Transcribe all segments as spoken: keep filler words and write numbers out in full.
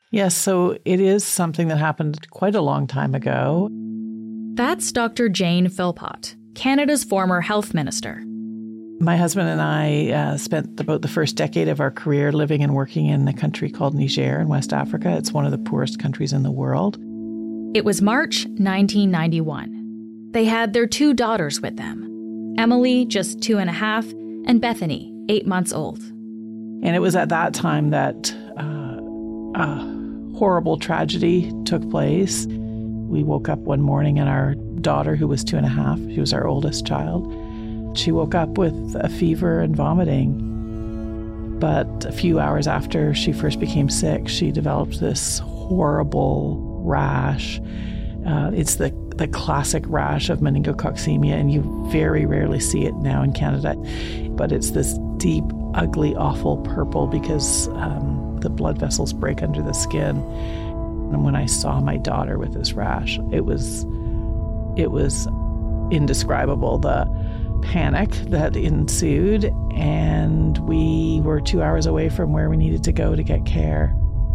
Yes, so it is something that happened quite a long time ago. That's Doctor Jane Philpott, Canada's former health minister. My husband and I uh, spent about the first decade of our career living and working in a country called Niger in West Africa. It's one of the poorest countries in the world. It was March nineteen ninety-one. They had their two daughters with them, Emily, just two and a half, and Bethany, eight months old. And it was at that time that uh, a horrible tragedy took place. We woke up one morning and our daughter, who was two and a half, she was our oldest child, she woke up with a fever and vomiting. But a few hours after she first became sick, she developed this horrible rash. Uh, it's the, the classic rash of meningococcemia, and you very rarely see it now in Canada. But it's this deep, ugly, awful purple because um, the blood vessels break under the skin. And when I saw my daughter with this rash, it was it was indescribable, the panic that ensued, and we were two hours away from where we needed to go to get care.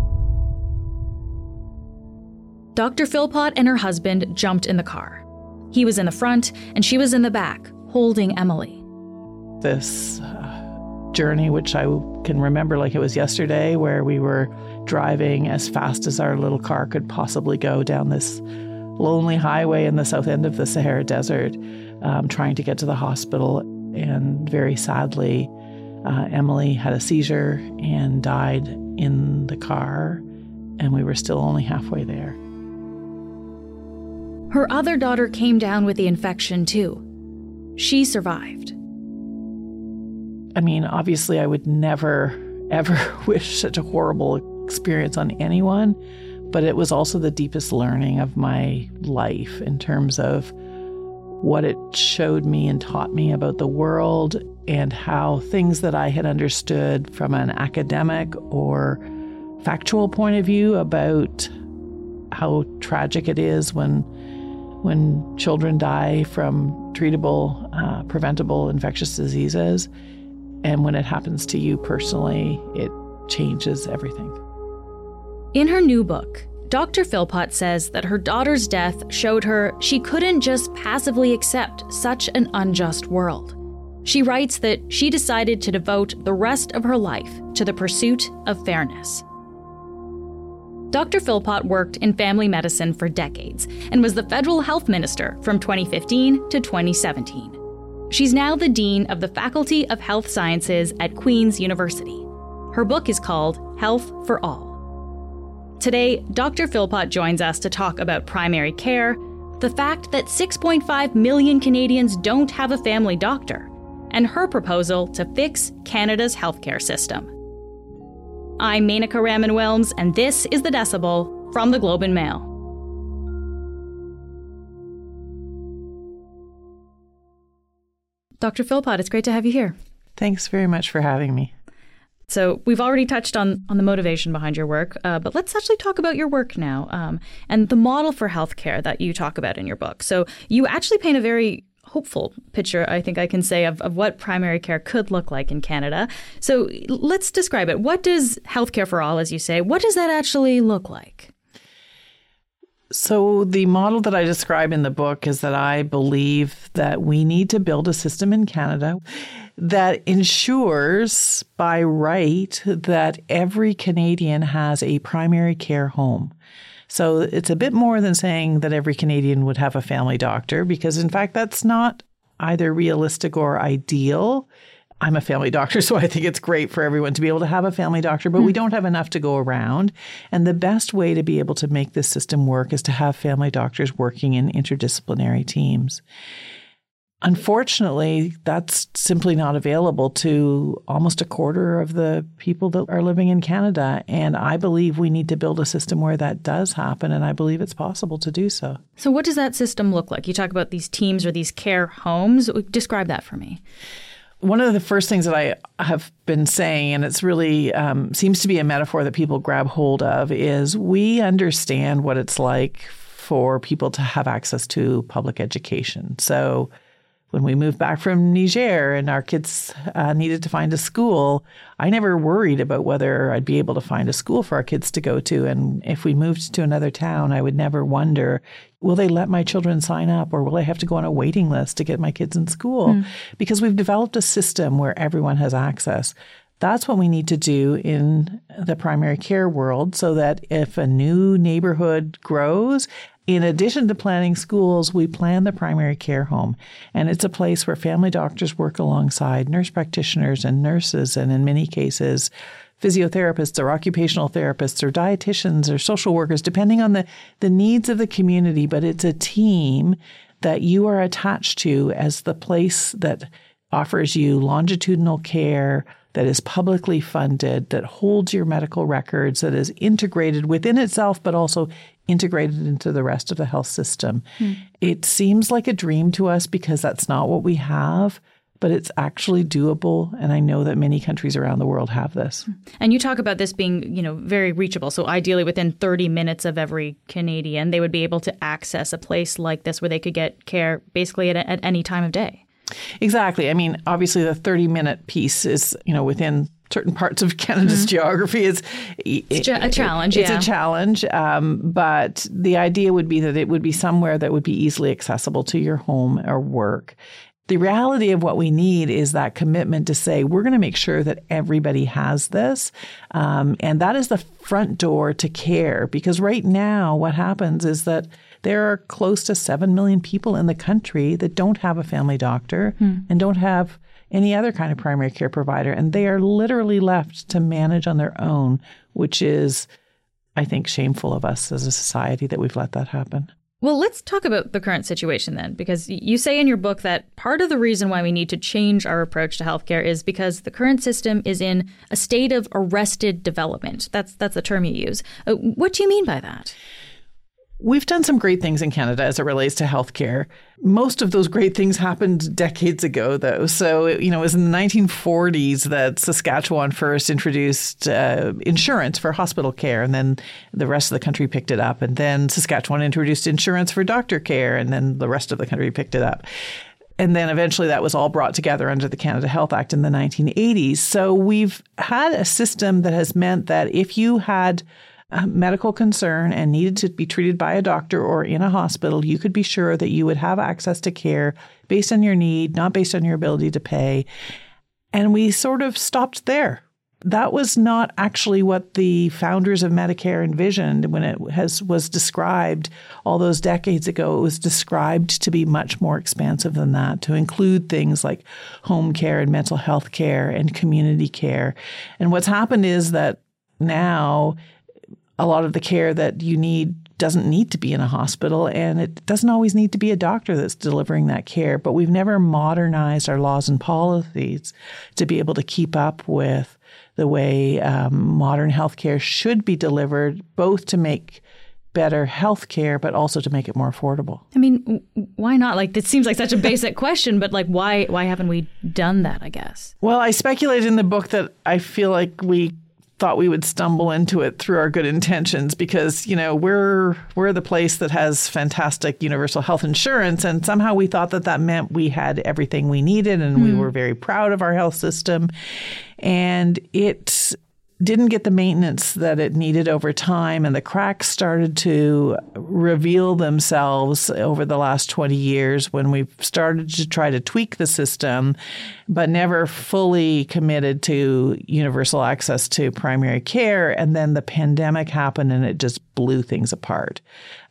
Doctor Philpott and her husband jumped in the car. He was in the front, and she was in the back, holding Emily. This uh, journey, which I can remember like it was yesterday, where we were driving as fast as our little car could possibly go down this lonely highway in the south end of the Sahara Desert, um, trying to get to the hospital. And very sadly, uh, Emily had a seizure and died in the car, and we were still only halfway there. Her other daughter came down with the infection too. She survived. I mean, obviously, I would never, ever wish such a horrible experience on anyone, but it was also the deepest learning of my life in terms of what it showed me and taught me about the world, and how things that I had understood from an academic or factual point of view about how tragic it is when when children die from treatable, uh, preventable infectious diseases. And when it happens to you personally, it changes everything. In her new book, Doctor Philpott says that her daughter's death showed her she couldn't just passively accept such an unjust world. She writes that she decided to devote the rest of her life to the pursuit of fairness. Doctor Philpott worked in family medicine for decades and was the federal health minister from twenty fifteen to twenty seventeen. She's now the dean of the Faculty of Health Sciences at Queen's University. Her book is called Health for All. Today, Doctor Philpott joins us to talk about primary care, the fact that six point five million Canadians don't have a family doctor, and her proposal to fix Canada's healthcare system. I'm Menaka Raman-Wilms, and this is The Decibel from the Globe and Mail. Doctor Philpott, it's great to have you here. Thanks very much for having me. So we've already touched on, on the motivation behind your work, uh, but let's actually talk about your work now um, and the model for healthcare that you talk about in your book. So you actually paint a very hopeful picture, I think I can say, of, of what primary care could look like in Canada. So let's describe it. What does healthcare for all, as you say, what does that actually look like? So the model that I describe in the book is that I believe that we need to build a system in Canada that ensures by right that every Canadian has a primary care home. So it's a bit more than saying that every Canadian would have a family doctor, because in fact, that's not either realistic or ideal. I'm a family doctor, so I think it's great for everyone to be able to have a family doctor, but mm. we don't have enough to go around. And the best way to be able to make this system work is to have family doctors working in interdisciplinary teams. Unfortunately, that's simply not available to almost a quarter of the people that are living in Canada. And I believe we need to build a system where that does happen, and I believe it's possible to do so. So what does that system look like? You talk about these teams or these care homes. Describe that for me. One of the first things that I have been saying, and it's really um, seems to be a metaphor that people grab hold of, is we understand what it's like for people to have access to public education. So When we moved back from Niger and our kids uh, needed to find a school, I never worried about whether I'd be able to find a school for our kids to go to. And if we moved to another town, I would never wonder, will they let my children sign up, or will I have to go on a waiting list to get my kids in school? Mm. Because we've developed a system where everyone has access. That's what we need to do in the primary care world, so that if a new neighborhood grows, in addition to planning schools, we plan the primary care home. And it's a place where family doctors work alongside nurse practitioners and nurses, and in many cases, physiotherapists or occupational therapists or dietitians or social workers, depending on the, the needs of the community. But it's a team that you are attached to as the place that offers you longitudinal care, that is publicly funded, that holds your medical records, that is integrated within itself, but also integrated into the rest of the health system. Mm. It seems like a dream to us because that's not what we have, but it's actually doable. And I know that many countries around the world have this. And you talk about this being, you know, very reachable. So ideally within thirty minutes of every Canadian, they would be able to access a place like this where they could get care basically at, at any time of day. Exactly. I mean, obviously the thirty-minute piece is, you know, within certain parts of Canada's mm-hmm. geography. Is It's it, a challenge, it, It's yeah. a challenge. Um, but the idea would be that it would be somewhere that would be easily accessible to your home or work. The reality of what we need is that commitment to say, we're going to make sure that everybody has this. Um, and that is the front door to care. Because right now, what happens is that there are close to seven million people in the country that don't have a family doctor hmm. and don't have any other kind of primary care provider. And they are literally left to manage on their own, which is, I think, shameful of us as a society that we've let that happen. Well, let's talk about the current situation then, because you say in your book that part of the reason why we need to change our approach to healthcare is because the current system is in a state of arrested development. That's that's the term you use. Uh, what do you mean by that? We've done some great things in Canada as it relates to healthcare. Most of those great things happened decades ago, though. So, you know, it was in the nineteen forties that Saskatchewan first introduced uh, insurance for hospital care, and then the rest of the country picked it up. And then Saskatchewan introduced insurance for doctor care, and then the rest of the country picked it up. And then eventually that was all brought together under the Canada Health Act in the nineteen eighties. So we've had a system that has meant that if you had a medical concern and needed to be treated by a doctor or in a hospital, you could be sure that you would have access to care based on your need, not based on your ability to pay. And we sort of stopped there. That was not actually what the founders of Medicare envisioned when it has was described all those decades ago. It was described to be much more expansive than that, to include things like home care and mental health care and community care. And what's happened is that now a lot of the care that you need doesn't need to be in a hospital, and it doesn't always need to be a doctor that's delivering that care. But we've never modernized our laws and policies to be able to keep up with the way um, modern healthcare should be delivered, both to make better healthcare, but also to make it more affordable. I mean, why not? Like, it seems like such a basic question, but like, why why haven't we done that, I guess? Well, I speculate in the book that I feel like we thought we would stumble into it through our good intentions because, you know, we're we're the place that has fantastic universal health insurance. And somehow we thought that that meant we had everything we needed and mm. we were very proud of our health system. And it didn't get the maintenance that it needed over time. And the cracks started to reveal themselves over the last twenty years when we've started to try to tweak the system, but never fully committed to universal access to primary care. And then the pandemic happened and it just blew things apart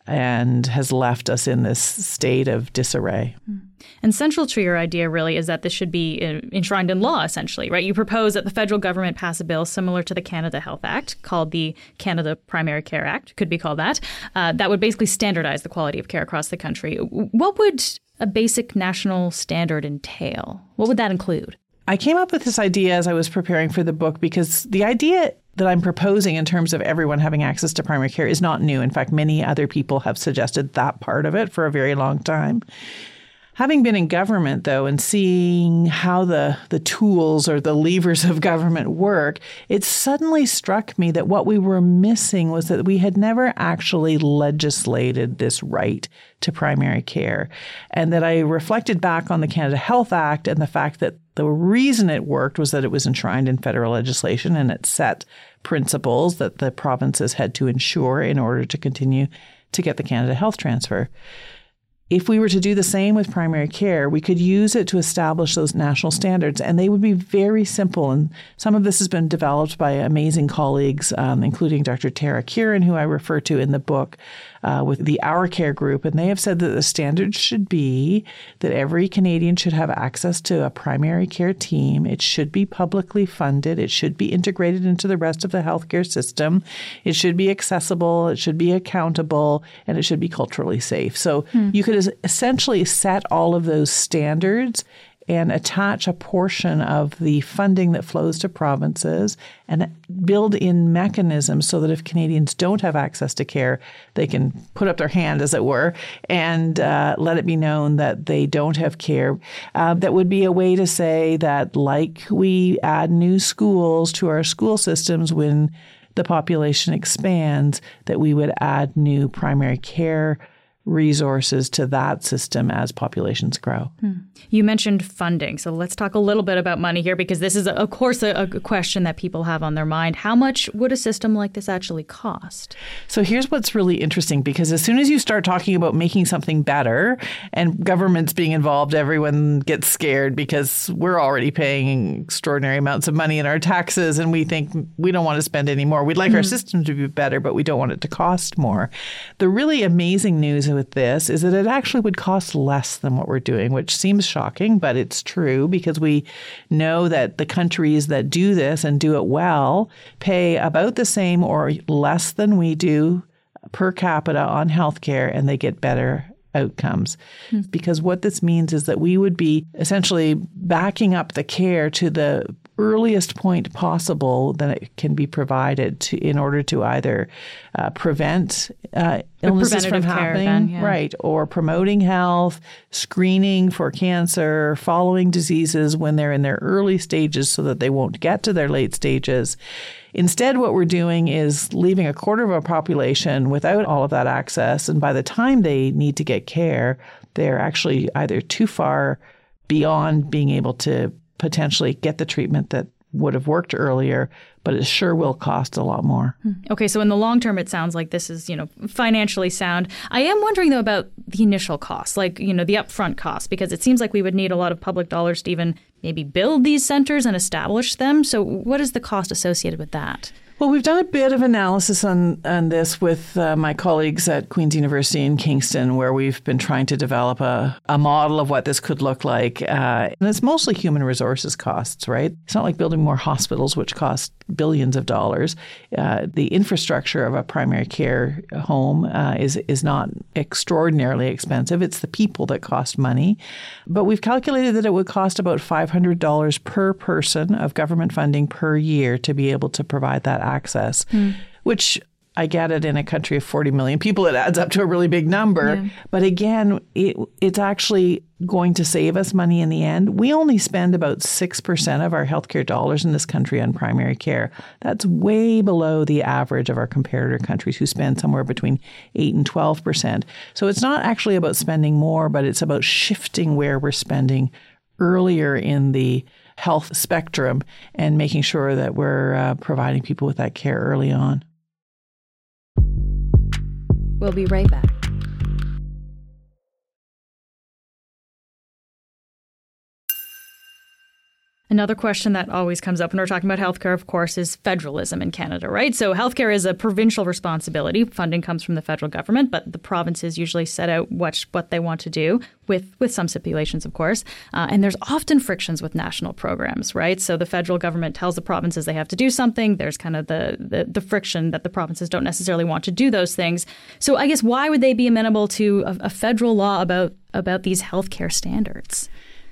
and has left us in this state of disarray. And central to your idea really is that this should be enshrined in law, essentially, right? You propose that the federal government pass a bill similar to the Canada Health Act, called the Canada Primary Care Act, could be called that, uh, that would basically standardize the quality of care across the country. What would a basic national standard entail? What would that include? I came up with this idea as I was preparing for the book because the idea that I'm proposing in terms of everyone having access to primary care is not new. In fact, many other people have suggested that part of it for a very long time. Having been in government, though, and seeing how the, the tools or the levers of government work, it suddenly struck me that what we were missing was that we had never actually legislated this right to primary care. And that I reflected back on the Canada Health Act and the fact that the reason it worked was that it was enshrined in federal legislation and it set principles that the provinces had to ensure in order to continue to get the Canada Health Transfer. If we were to do the same with primary care, we could use it to establish those national standards, and they would be very simple. And some of this has been developed by amazing colleagues, um, including Doctor Tara Kieran, who I refer to in the book, uh, with the Our Care group. And they have said that the standards should be that every Canadian should have access to a primary care team. It should be publicly funded. It should be integrated into the rest of the healthcare system. It should be accessible. It should be accountable, and it should be culturally safe. So hmm. you could essentially set all of those standards and attach a portion of the funding that flows to provinces and build in mechanisms so that if Canadians don't have access to care, they can put up their hand, as it were, and uh, let it be known that they don't have care. Uh, that would be a way to say that, like we add new schools to our school systems when the population expands, that we would add new primary care resources to that system as populations grow. Hmm. You mentioned funding. So let's talk a little bit about money here, because this is, of course, a, a question that people have on their mind. How much would a system like this actually cost? So here's what's really interesting, because as soon as you start talking about making something better and governments being involved, everyone gets scared because we're already paying extraordinary amounts of money in our taxes and we think we don't want to spend any more. We'd like mm-hmm. our system to be better, but we don't want it to cost more. The really amazing news with this is that it actually would cost less than what we're doing, which seems shocking, but it's true, because we know that the countries that do this and do it well pay about the same or less than we do per capita on healthcare, and they get better outcomes. Hmm. Because what this means is that we would be essentially backing up the care to the earliest point possible that it can be provided to in order to either uh, prevent uh, illnesses from happening, then, yeah. right, or promoting health, screening for cancer, following diseases when they're in their early stages so that they won't get to their late stages. Instead, what we're doing is leaving a quarter of our population without all of that access, and by the time they need to get care, they're actually either too far beyond being able to potentially get the treatment that would have worked earlier, but it sure will cost a lot more. Okay, so in the long term, it sounds like this is, you know, financially sound. I am wondering, though, about the initial costs, like, you know, the upfront costs, because it seems like we would need a lot of public dollars to even maybe build these centers and establish them. So what is the cost associated with that? Well, we've done a bit of analysis on, on this with uh, my colleagues at Queen's University in Kingston, where we've been trying to develop a, a model of what this could look like. Uh, and it's mostly human resources costs, right? It's not like building more hospitals, which cost billions of dollars. Uh, the infrastructure of a primary care home uh, is, is not extraordinarily expensive. It's the people that cost money. But we've calculated that it would cost about five hundred dollars per person of government funding per year to be able to provide that access, mm. which I get it in a country of forty million people, it adds up to a really big number. Yeah. But again, it, it's actually going to save us money in the end. We only spend about six percent of our healthcare dollars in this country on primary care. That's way below the average of our comparator countries, who spend somewhere between eight and twelve percent. So it's not actually about spending more, but it's about shifting where we're spending earlier in the health spectrum and making sure that we're uh, providing people with that care early on. We'll be right back. Another question that always comes up when we're talking about healthcare, of course, is federalism in Canada, right? So healthcare is a provincial responsibility. Funding comes from the federal government, but the provinces usually set out what, what they want to do, with, with some stipulations, of course. Uh, and there's often frictions with national programs, right? So the federal government tells the provinces they have to do something. There's kind of the, the, the friction that the provinces don't necessarily want to do those things. So I guess why would they be amenable to a, a federal law about, about these healthcare standards?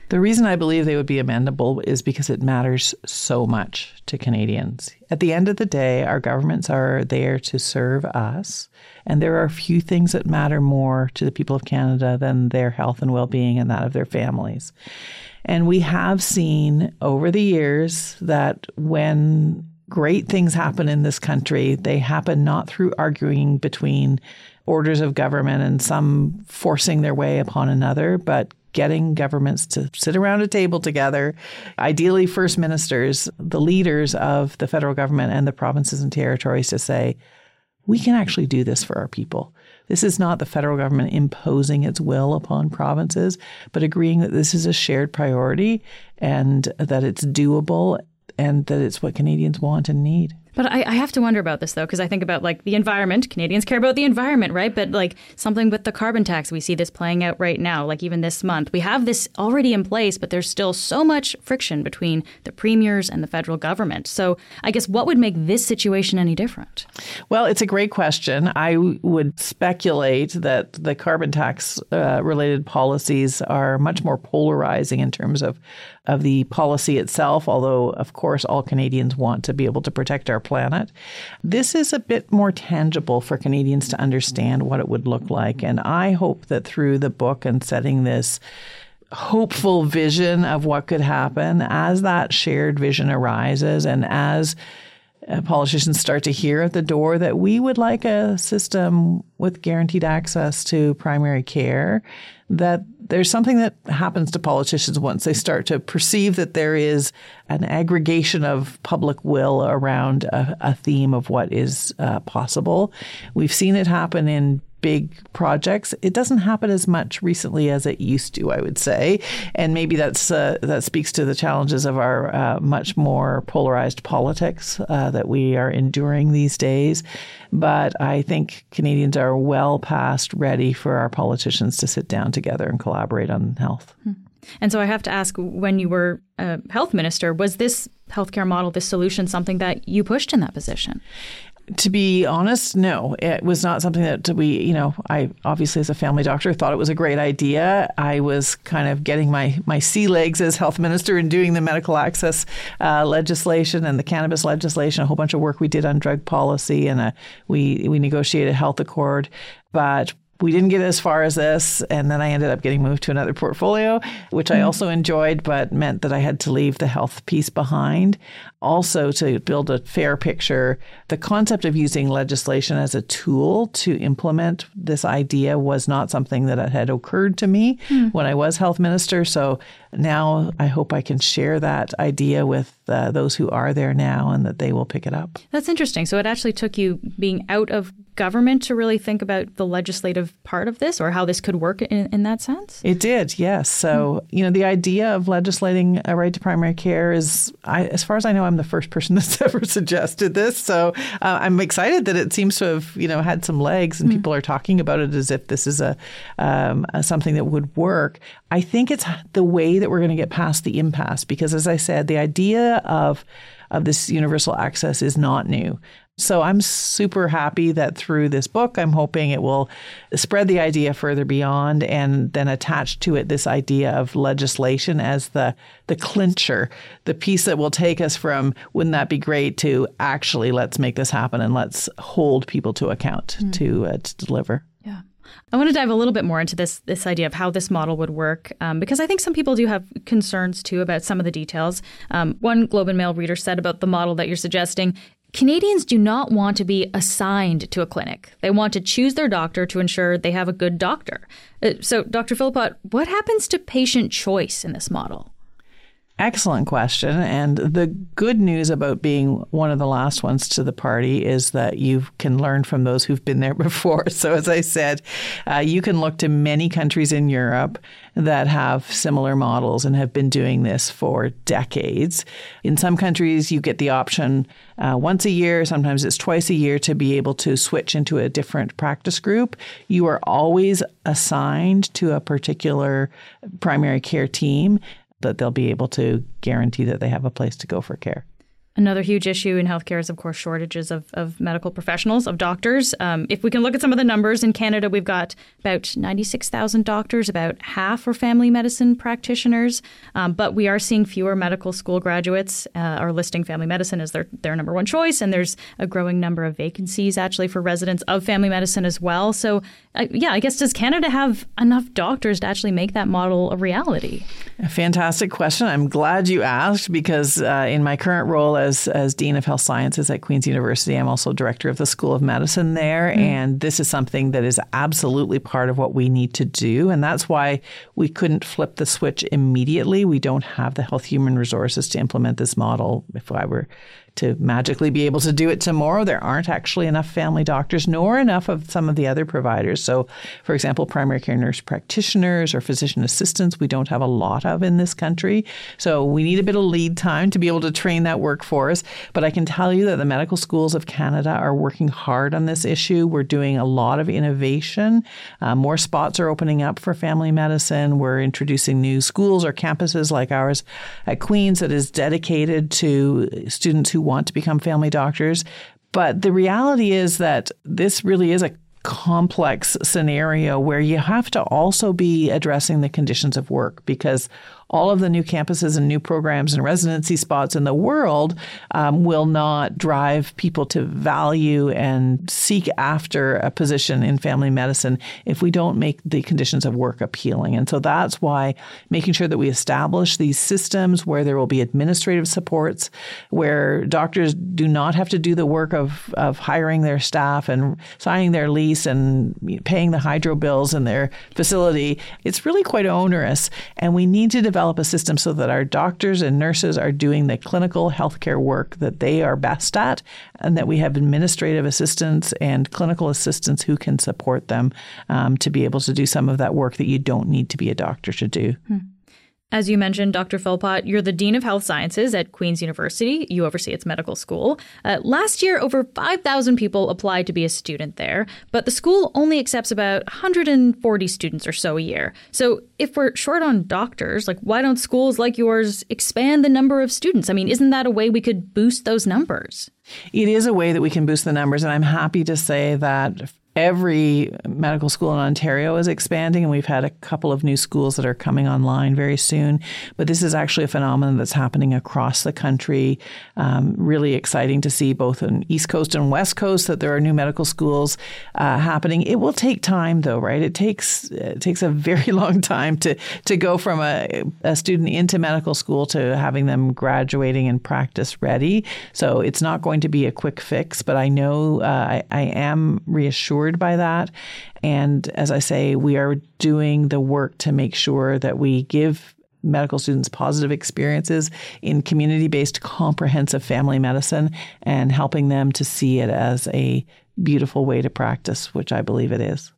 The reason I believe they would be amendable is because it matters so much to Canadians. At the end of the day, our governments are there to serve us, and there are few things that matter more to the people of Canada than their health and well-being and that of their families. And we have seen over the years that when great things happen in this country, they happen not through arguing between orders of government and some forcing their way upon another, but getting governments to sit around a table together, ideally first ministers, the leaders of the federal government and the provinces and territories, to say, we can actually do this for our people. This is not the federal government imposing its will upon provinces, but agreeing that this is a shared priority and that it's doable and that it's what Canadians want and need. But I, I have to wonder about this, though, because I think about like the environment. Canadians care about the environment, right? But like something with the carbon tax, we see this playing out right now, like even this month. We have this already in place, but there's still so much friction between the premiers and the federal government. So I guess what would make this situation any different? Well, it's a great question. I w- would speculate that the carbon tax uh, related policies are much more polarizing in terms of of the policy itself, although, of course, all Canadians want to be able to protect our planet. This is a bit more tangible for Canadians to understand what it would look like. And I hope that through the book and setting this hopeful vision of what could happen, as that shared vision arises and as uh, politicians start to hear at the door that we would like a system with guaranteed access to primary care, that there's something that happens to politicians once they start to perceive that there is an aggregation of public will around a, a theme of what is uh, possible. We've seen it happen in big projects. It doesn't happen as much recently as it used to, I would say. And maybe that's uh, that speaks to the challenges of our uh, much more polarized politics uh, that we are enduring these days. But I think Canadians are well past ready for our politicians to sit down together and collaborate on health. And so I have to ask, when you were a health minister, was this healthcare model, this solution, something that you pushed in that position? To be honest, no, it was not something that we, you know, I obviously as a family doctor thought it was a great idea. I was kind of getting my, my sea legs as health minister and doing the medical access uh, legislation and the cannabis legislation, a whole bunch of work we did on drug policy, and a, we, we negotiated a health accord. But we didn't get as far as this, and then I ended up getting moved to another portfolio, which I also enjoyed, but meant that I had to leave the health piece behind. Also, to build a fair picture, the concept of using legislation as a tool to implement this idea was not something that had occurred to me mm. when I was health minister. So now I hope I can share that idea with uh, those who are there now, and that they will pick it up. That's interesting. So it actually took you being out of government to really think about the legislative part of this, or how this could work in, in that sense? It did, yes. So, mm. you know, the idea of legislating a right to primary care is, I, as far as I know, I'm the first person that's ever suggested this. So uh, I'm excited that it seems to have, you know, had some legs, and mm. people are talking about it as if this is a, um, a something that would work. I think it's the way that we're going to get past the impasse, because, as I said, the idea of of this universal access is not new. So I'm super happy that through this book, I'm hoping it will spread the idea further beyond, and then attach to it this idea of legislation as the the clincher, the piece that will take us from, wouldn't that be great, to actually let's make this happen and let's hold people to account mm. to, uh, to deliver. Yeah. I want to dive a little bit more into this this idea of how this model would work, um, because I think some people do have concerns, too, about some of the details. Um, one Globe and Mail reader said about the model that you're suggesting, Canadians do not want to be assigned to a clinic. They want to choose their doctor to ensure they have a good doctor. Uh, so, Doctor Philpott, what happens to patient choice in this model? Excellent question. And the good news about being one of the last ones to the party is that you can learn from those who've been there before. So as I said, uh, you can look to many countries in Europe that have similar models and have been doing this for decades. In some countries, you get the option uh, once a year, sometimes it's twice a year, to be able to switch into a different practice group. You are always assigned to a particular primary care team, that they'll be able to guarantee that they have a place to go for care. Another huge issue in healthcare is, of course, shortages of, of medical professionals, of doctors. Um, if we can look at some of the numbers, in Canada, we've got about ninety-six thousand doctors, about half are family medicine practitioners. Um, but we are seeing fewer medical school graduates uh, are listing family medicine as their, their number one choice. And there's a growing number of vacancies, actually, for residents of family medicine as well. So, uh, yeah, I guess, does Canada have enough doctors to actually make that model a reality? A fantastic question. I'm glad you asked, because uh, in my current role as As, as Dean of Health Sciences at Queen's University, I'm also director of the School of Medicine there. Mm. And this is something that is absolutely part of what we need to do. And that's why we couldn't flip the switch immediately. We don't have the health human resources to implement this model. If I were to magically be able to do it tomorrow, there aren't actually enough family doctors, nor enough of some of the other providers. So, for example, primary care nurse practitioners or physician assistants, we don't have a lot of in this country. So we need a bit of lead time to be able to train that workforce. But I can tell you that the medical schools of Canada are working hard on this issue. We're doing a lot of innovation. Uh, more spots are opening up for family medicine. We're introducing new schools or campuses like ours at Queen's that is dedicated to students who want to become family doctors. But the reality is that this really is a complex scenario where you have to also be addressing the conditions of work, because all of the new campuses and new programs and residency spots in the world um, will not drive people to value and seek after a position in family medicine if we don't make the conditions of work appealing. And so that's why making sure that we establish these systems where there will be administrative supports, where doctors do not have to do the work of, of hiring their staff and signing their lease and paying the hydro bills in their facility. It's really quite onerous, and we need to develop develop a system so that our doctors and nurses are doing the clinical healthcare work that they are best at, and that we have administrative assistants and clinical assistants who can support them um, to be able to do some of that work that you don't need to be a doctor to do. Hmm. As you mentioned, Doctor Philpott, you're the Dean of Health Sciences at Queen's University. You oversee its medical school. Uh, last year, over five thousand people applied to be a student there, but the school only accepts about one hundred forty students or so a year. So if we're short on doctors, like, why don't schools like yours expand the number of students? I mean, isn't that a way we could boost those numbers? It is a way that we can boost the numbers, and I'm happy to say that every medical school in Ontario is expanding, and we've had a couple of new schools that are coming online very soon. But this is actually a phenomenon that's happening across the country. Um, really exciting to see both on East Coast and West Coast that there are new medical schools uh, happening. It will take time, though, right? It takes it takes a very long time to to go from a, a student into medical school to having them graduating and practice ready. So it's not going to be a quick fix, but I know uh, I, I am reassured by that. And as I say, we are doing the work to make sure that we give medical students positive experiences in community-based comprehensive family medicine and helping them to see it as a beautiful way to practice, which I believe it is.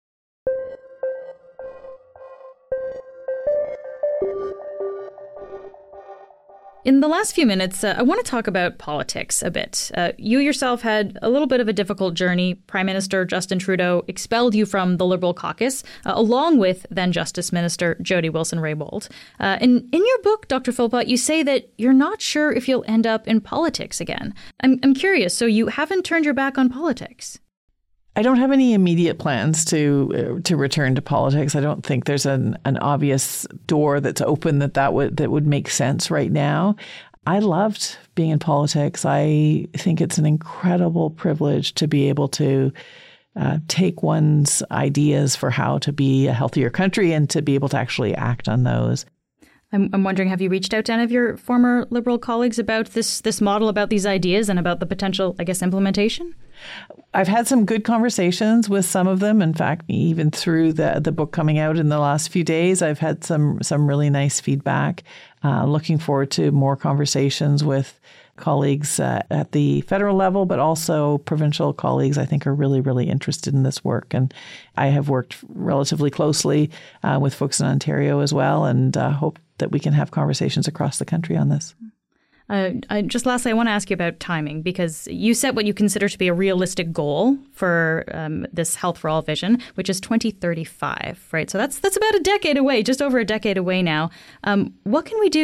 In the last few minutes, uh, I want to talk about politics a bit. Uh, you yourself had a little bit of a difficult journey. Prime Minister Justin Trudeau expelled you from the Liberal caucus, uh, along with then Justice Minister Jody Wilson-Raybould. Uh, and in your book, Doctor Philpott, you say that you're not sure if you'll end up in politics again. I'm, I'm curious, so you haven't turned your back on politics? I don't have any immediate plans to uh, to return to politics. I don't think there's an, an obvious door that's open that that would that would make sense right now. I loved being in politics. I think it's an incredible privilege to be able to uh, take one's ideas for how to be a healthier country and to be able to actually act on those. I'm, I'm wondering, have you reached out to any of your former Liberal colleagues about this this model, about these ideas, and about the potential, I guess, implementation? I've had some good conversations with some of them. In fact, even through the the book coming out in the last few days, I've had some some really nice feedback. Uh, looking forward to more conversations with colleagues uh, at the federal level, but also provincial colleagues I think are really, really interested in this work. And I have worked relatively closely uh, with folks in Ontario as well, and uh, hope that we can have conversations across the country on this. Uh, I, just lastly, I want to ask you about timing, because you set what you consider to be a realistic goal for um, this Health for All vision, which is twenty thirty-five, right? So that's that's about a decade away, just over a decade away now. Um, what can we do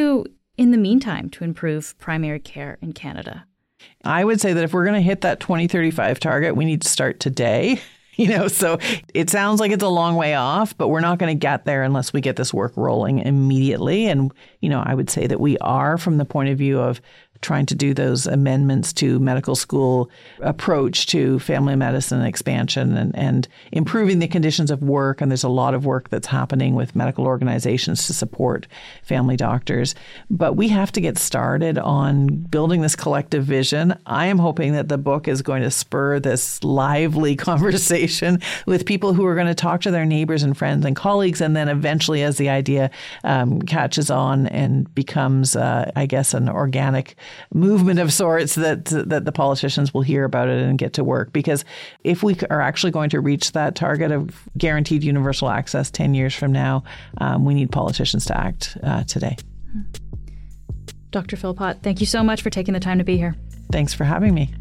in the meantime to improve primary care in Canada? I would say that if we're going to hit that twenty thirty-five target, we need to start today. You know, so it sounds like it's a long way off, but we're not going to get there unless we get this work rolling immediately. And, you know, I would say that we are, from the point of view of trying to do those amendments to medical school approach to family medicine expansion and, and improving the conditions of work. And there's a lot of work that's happening with medical organizations to support family doctors. But we have to get started on building this collective vision. I am hoping that the book is going to spur this lively conversation with people who are going to talk to their neighbors and friends and colleagues. And then eventually, as the idea um, catches on and becomes, uh, I guess, an organic movement of sorts, that that the politicians will hear about it and get to work. Because if we are actually going to reach that target of guaranteed universal access ten years from now, um, we need politicians to act uh, today. Doctor Philpott, thank you so much for taking the time to be here. Thanks for having me.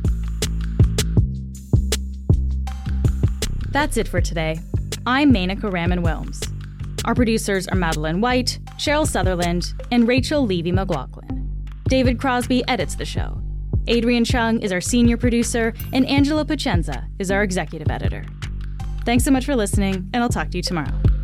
That's it for today. I'm Menaka Raman-Wilms. Our producers are Madeline White, Cheryl Sutherland, and Rachel Levy-McLaughlin. David Crosby edits the show. Adrian Chung is our senior producer, and Angela Pacenza is our executive editor. Thanks so much for listening, and I'll talk to you tomorrow.